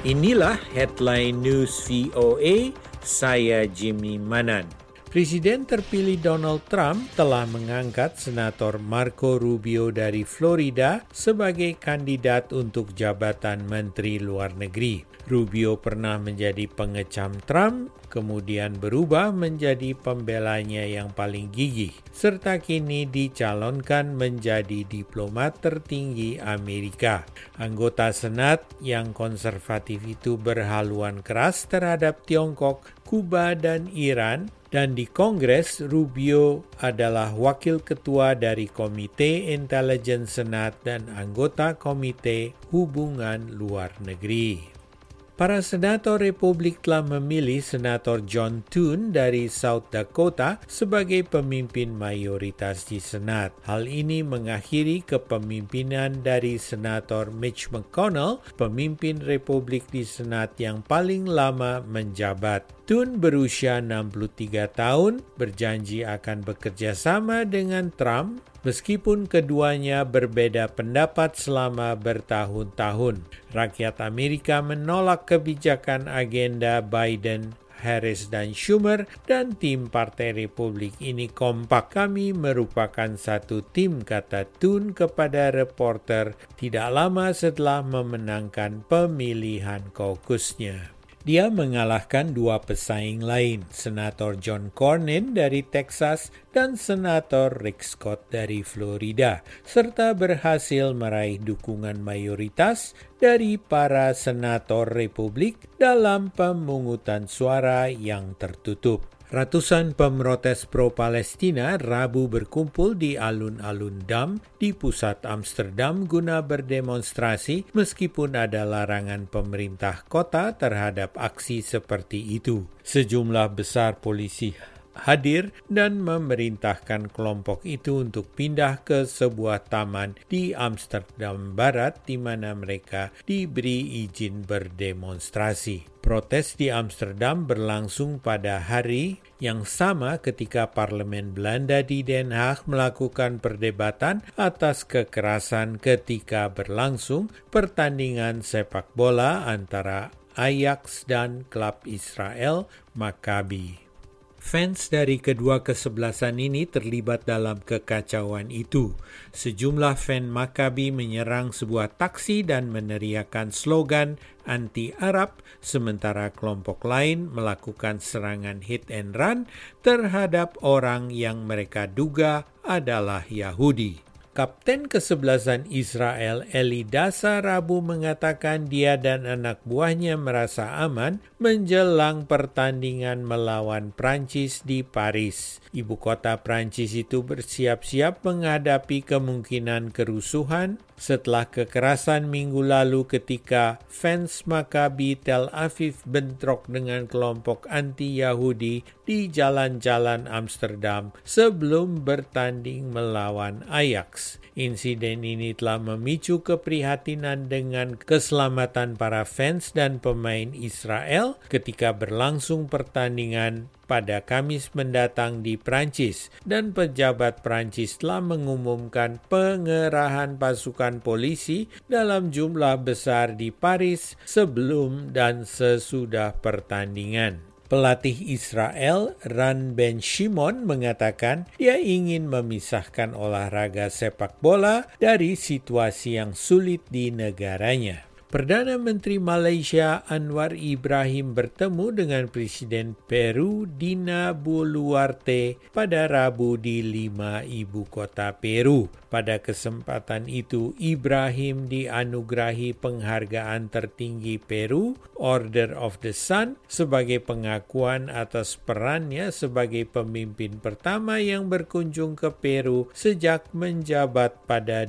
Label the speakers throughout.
Speaker 1: Inilah headline news VOA, saya Jimmy Manan. Presiden terpilih Donald Trump telah mengangkat Senator Marco Rubio dari Florida sebagai kandidat untuk jabatan Menteri Luar Negeri. Rubio pernah menjadi pengecam Trump, kemudian berubah menjadi pembelanya yang paling gigih, serta kini dicalonkan menjadi diplomat tertinggi Amerika. Anggota Senat yang konservatif itu berhaluan keras terhadap Tiongkok, Kuba, dan Iran, dan di Kongres, Rubio adalah wakil ketua dari Komite Intelijen Senat dan anggota Komite Hubungan Luar Negeri. Para senator Republik telah memilih Senator John Thune dari South Dakota sebagai pemimpin mayoritas di Senat. Hal ini mengakhiri kepemimpinan dari Senator Mitch McConnell, pemimpin Republik di Senat yang paling lama menjabat. Thune berusia 63 tahun, berjanji akan bekerja sama dengan Trump, meskipun keduanya berbeda pendapat selama bertahun-tahun. Rakyat Amerika menolak kebijakan agenda Biden, Harris, dan Schumer, dan tim Partai Republik ini kompak. Kami merupakan satu tim, kata Thune kepada reporter tidak lama setelah memenangkan pemilihan kaukusnya. Dia mengalahkan dua pesaing lain, Senator John Cornyn dari Texas dan Senator Rick Scott dari Florida, serta berhasil meraih dukungan mayoritas dari para senator Republik dalam pemungutan suara yang tertutup. Ratusan pemrotes pro-Palestina Rabu berkumpul di alun-alun Dam di pusat Amsterdam guna berdemonstrasi meskipun ada larangan pemerintah kota terhadap aksi seperti itu. Sejumlah besar polisi hadir dan memerintahkan kelompok itu untuk pindah ke sebuah taman di Amsterdam Barat di mana mereka diberi izin berdemonstrasi. Protes di Amsterdam berlangsung pada hari yang sama ketika Parlemen Belanda di Den Haag melakukan perdebatan atas kekerasan ketika berlangsung pertandingan sepak bola antara Ajax dan klub Israel Maccabi. Fans dari kedua kesebelasan ini terlibat dalam kekacauan itu. Sejumlah fan Maccabi menyerang sebuah taksi dan meneriakkan slogan anti-Arab, sementara kelompok lain melakukan serangan hit and run terhadap orang yang mereka duga adalah Yahudi. Kapten kesebelasan Israel Eli Dasa Rabu mengatakan dia dan anak buahnya merasa aman menjelang pertandingan melawan Prancis di Paris. Ibu kota Prancis itu bersiap-siap menghadapi kemungkinan kerusuhan setelah kekerasan minggu lalu ketika fans Maccabi Tel Aviv bentrok dengan kelompok anti-Yahudi di jalan-jalan Amsterdam sebelum bertanding melawan Ajax. Insiden ini telah memicu keprihatinan dengan keselamatan para fans dan pemain Israel ketika berlangsung pertandingan pada Kamis mendatang di Prancis, dan pejabat Prancis telah mengumumkan pengerahan pasukan polisi dalam jumlah besar di Paris sebelum dan sesudah pertandingan. Pelatih Israel, Ran Ben Shimon, mengatakan dia ingin memisahkan olahraga sepak bola dari situasi yang sulit di negaranya. Perdana Menteri Malaysia Anwar Ibrahim bertemu dengan Presiden Peru Dina Boluarte pada Rabu di 5 ibu kota Peru. Pada kesempatan itu, Ibrahim dianugerahi penghargaan tertinggi Peru, Order of the Sun, sebagai pengakuan atas perannya sebagai pemimpin pertama yang berkunjung ke Peru sejak menjabat pada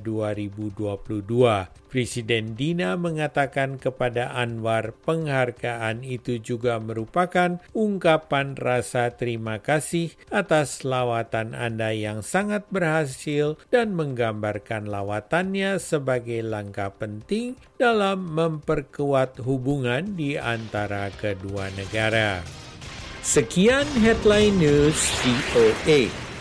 Speaker 1: 2022. Presiden Dina mengatakan kepada Anwar penghargaan itu juga merupakan ungkapan rasa terima kasih atas lawatan Anda yang sangat berhasil dan menggambarkan lawatannya sebagai langkah penting dalam memperkuat hubungan di antara kedua negara. Sekian Headline News VOA.